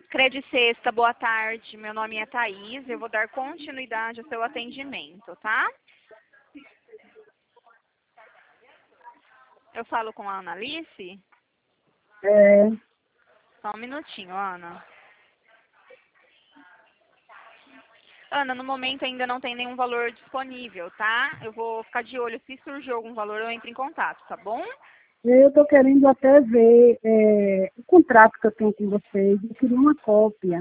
Crede Sexta, boa tarde. Meu nome é Thaís. Eu vou dar continuidade ao seu atendimento, tá? Eu falo com a Ana Alice? É, Só um minutinho, Ana. Ana, no momento ainda não tem nenhum valor disponível, tá? Eu vou ficar de olho. Se surgir algum valor, eu entro em contato, tá bom? eu estou querendo até ver o contrato que eu tenho com vocês. Eu queria uma cópia.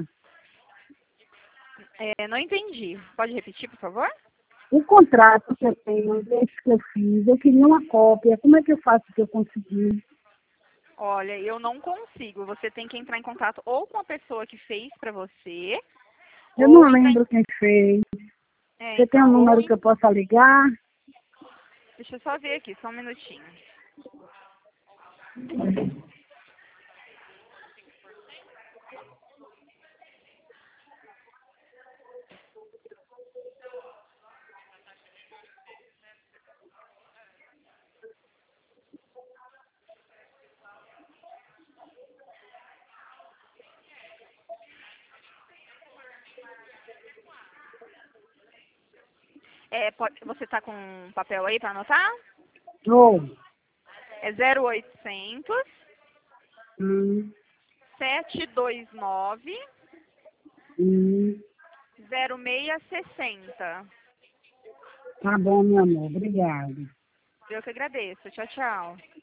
Não entendi. Pode repetir, por favor? O contrato que eu tenho, esse que eu fiz, eu queria uma cópia. Como é que eu faço para eu conseguir? Olha, eu não consigo. Você tem que entrar em contato ou com a pessoa que fez pra você, Eu não ou entrar em... lembro quem fez. Você tem um então, número que eu possa ligar? deixa eu só ver aqui, só um minutinho. Você tá com um papel aí pra anotar? Ou, É 0800 hum, 729 hum, 0660. tá bom, meu amor. Obrigada. Eu que agradeço. Tchau, tchau.